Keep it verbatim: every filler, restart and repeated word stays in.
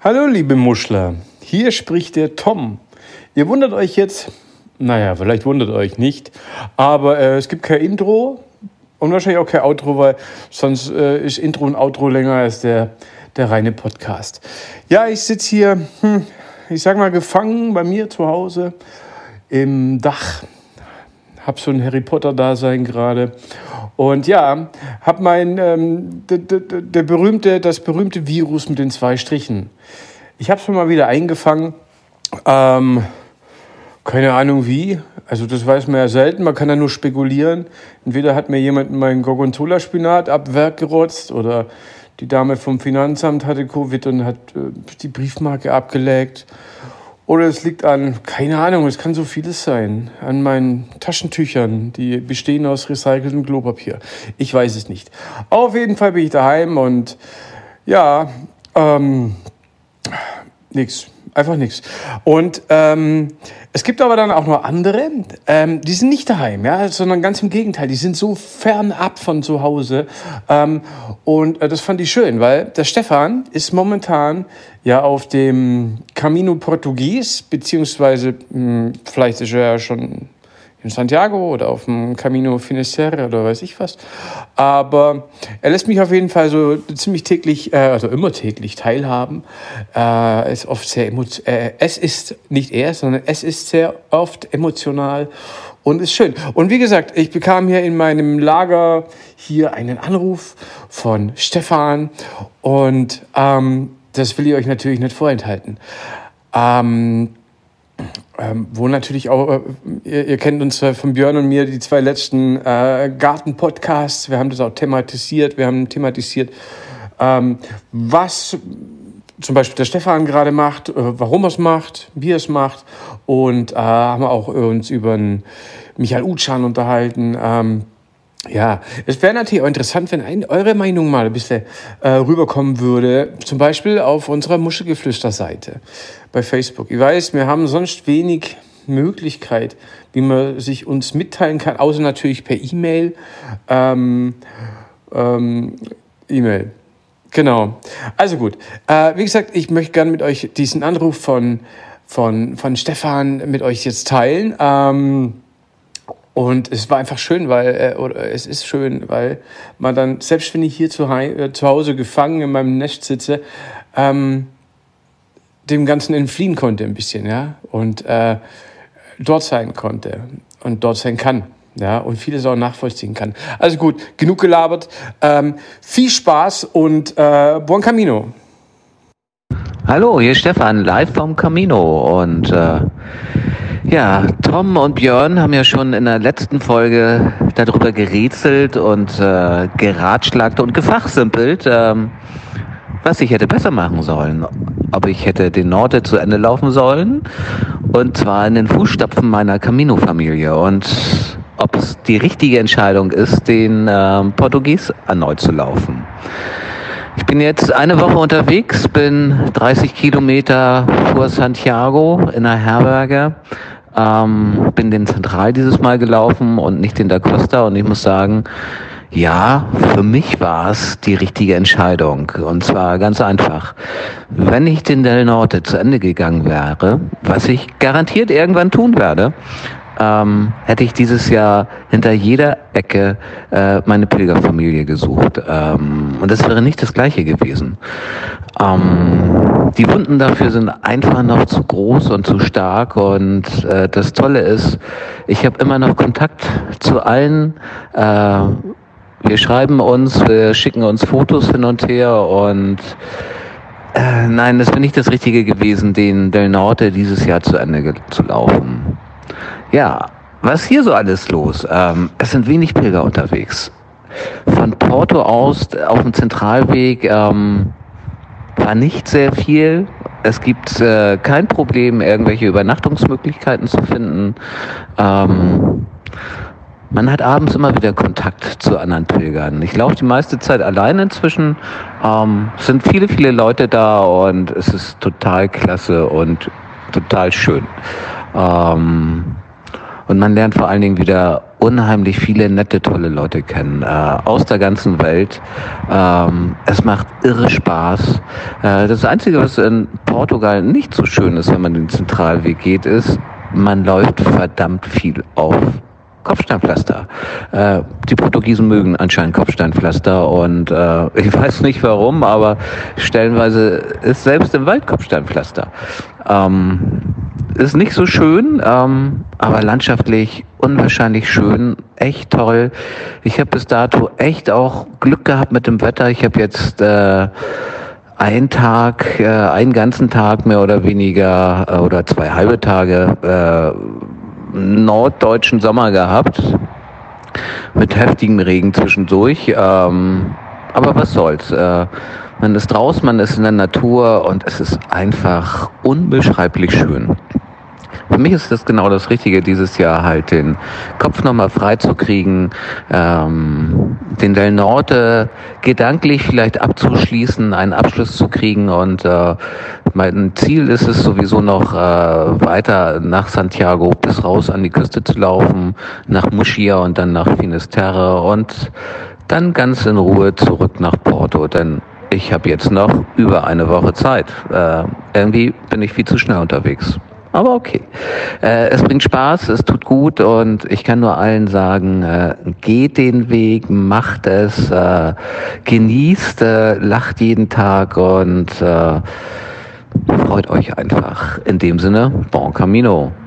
Hallo liebe Muschler, hier spricht der Tom. Ihr wundert euch jetzt, naja, vielleicht wundert euch nicht, aber äh, es gibt kein Intro und wahrscheinlich auch kein Outro, weil sonst äh, ist Intro und Outro länger als der, der reine Podcast. Ja, ich sitze hier, hm, ich sag mal, gefangen bei mir zu Hause im Dach. Hab so ein Harry Potter-Dasein gerade. Und ja, hab mein, ähm, der, der, der berühmte, das berühmte Virus mit den zwei Strichen. Ich hab's mir mal wieder eingefangen. Ähm, keine Ahnung wie. Also das weiß man ja selten. Man kann ja nur spekulieren. Entweder hat mir jemand meinen Gorgonzola-Spinat ab Werk gerotzt oder die Dame vom Finanzamt hatte Covid und hat äh, die Briefmarke abgelegt. Oder es liegt an, keine Ahnung, es kann so vieles sein, an meinen Taschentüchern, die bestehen aus recyceltem Klopapier. Ich weiß es nicht. Auf jeden Fall bin ich daheim und ja, ähm, nix, einfach nix. Und ähm, es gibt aber dann auch noch andere, ähm, die sind nicht daheim, ja, sondern ganz im Gegenteil, die sind so fernab von zu Hause. Ähm, und äh, das fand ich schön, weil der Stefan ist momentan ja auf dem Camino Portugues, beziehungsweise mh, vielleicht ist er ja schon in Santiago oder auf dem Camino Finisterre oder weiß ich was. Aber er lässt mich auf jeden Fall so ziemlich täglich, äh, also immer täglich teilhaben. Äh, ist oft sehr emo- äh, es ist nicht er, sondern es ist sehr oft emotional und ist schön. Und wie gesagt, ich bekam hier in meinem Lager hier einen Anruf von Stefan und ähm, das will ich euch natürlich nicht vorenthalten. Ähm, Ähm, wo natürlich auch, äh, ihr, ihr kennt uns äh, von Björn und mir, die zwei letzten äh, Garten-Podcasts, wir haben das auch thematisiert, wir haben thematisiert, ähm, was zum Beispiel der Stefan gerade macht, äh, warum er es macht, wie er es macht und äh, haben auch uns über den Michael Utschan unterhalten. Ähm, Ja, es wäre natürlich auch interessant, wenn ein, eure Meinung mal ein bisschen äh, rüberkommen würde, zum Beispiel auf unserer Muschelgeflüster-Seite bei Facebook. Ich weiß, wir haben sonst wenig Möglichkeit, wie man sich uns mitteilen kann, außer natürlich per E-Mail. Ähm, ähm, E-Mail, genau. Also gut, äh, wie gesagt, ich möchte gerne mit euch diesen Anruf von, von, von Stefan mit euch jetzt teilen. Ähm, Und es war einfach schön, weil, äh, oder es ist schön, weil man dann, selbst wenn ich hier zu, äh, zu Hause gefangen in meinem Nest sitze, ähm, dem Ganzen entfliehen konnte ein bisschen, ja, und äh, dort sein konnte und dort sein kann, ja, und vieles auch nachvollziehen kann. Also gut, genug gelabert, ähm, viel Spaß und äh, buon Camino. Hallo, hier ist Stefan, live vom Camino und äh, ja, Tom und Björn haben ja schon in der letzten Folge darüber gerätselt und äh, geratschlagt und gefachsimpelt, ähm, was ich hätte besser machen sollen. Ob ich hätte den Norte zu Ende laufen sollen und zwar in den Fußstapfen meiner Camino-Familie und ob es die richtige Entscheidung ist, den äh, Portugies erneut zu laufen. Ich bin jetzt eine Woche unterwegs, bin dreißig Kilometer vor Santiago in einer Herberge, ähm, bin den Zentral dieses Mal gelaufen und nicht den Da Costa und ich muss sagen, ja, für mich war es die richtige Entscheidung und zwar ganz einfach. Wenn ich den Del Norte zu Ende gegangen wäre, was ich garantiert irgendwann tun werde, Ähm, hätte ich dieses Jahr hinter jeder Ecke äh, meine Pilgerfamilie gesucht. Ähm, und das wäre nicht das Gleiche gewesen. Ähm, die Wunden dafür sind einfach noch zu groß und zu stark. Und äh, das Tolle ist, ich habe immer noch Kontakt zu allen. Äh, wir schreiben uns, wir schicken uns Fotos hin und her. Und äh, nein, das wäre nicht das Richtige gewesen, den Del Norte dieses Jahr zu Ende ge- zu laufen. Ja, was ist hier so alles los? Ähm, es sind wenig Pilger unterwegs. Von Porto aus auf dem Zentralweg ähm, war nicht sehr viel. Es gibt äh, kein Problem, irgendwelche Übernachtungsmöglichkeiten zu finden. Ähm, man hat abends immer wieder Kontakt zu anderen Pilgern. Ich laufe die meiste Zeit allein inzwischen. Ähm, es sind viele, viele Leute da und es ist total klasse und total schön. Ähm, Und man lernt vor allen Dingen wieder unheimlich viele nette, tolle Leute kennen, äh, aus der ganzen Welt. Ähm, es macht irre Spaß. Äh, das Einzige, was in Portugal nicht so schön ist, wenn man den Zentralweg geht, ist, man läuft verdammt viel auf Kopfsteinpflaster. Äh, die Portugiesen mögen anscheinend Kopfsteinpflaster und äh, ich weiß nicht warum, aber stellenweise ist selbst im Wald Kopfsteinpflaster. Ähm, ist nicht so schön, ähm, aber landschaftlich unwahrscheinlich schön, echt toll. Ich habe bis dato echt auch Glück gehabt mit dem Wetter. Ich habe jetzt äh, einen Tag, äh, einen ganzen Tag mehr oder weniger äh, oder zwei halbe Tage äh, norddeutschen Sommer gehabt, mit heftigem Regen zwischendurch, ähm, aber was soll's, äh, man ist draußen, man ist in der Natur und es ist einfach unbeschreiblich schön. Für mich ist das genau das Richtige, dieses Jahr halt den Kopf nochmal frei zu kriegen, ähm, den Del Norte gedanklich vielleicht abzuschließen, einen Abschluss zu kriegen und äh, mein Ziel ist es sowieso noch äh, weiter nach Santiago bis raus an die Küste zu laufen, nach Muxia und dann nach Finisterre und dann ganz in Ruhe zurück nach Porto, denn ich habe jetzt noch über eine Woche Zeit. Äh, irgendwie bin ich viel zu schnell unterwegs. Aber okay. Äh, es bringt Spaß, es tut gut und ich kann nur allen sagen, äh, geht den Weg, macht es, äh, genießt, äh, lacht jeden Tag und äh, freut euch einfach. In dem Sinne, bon camino.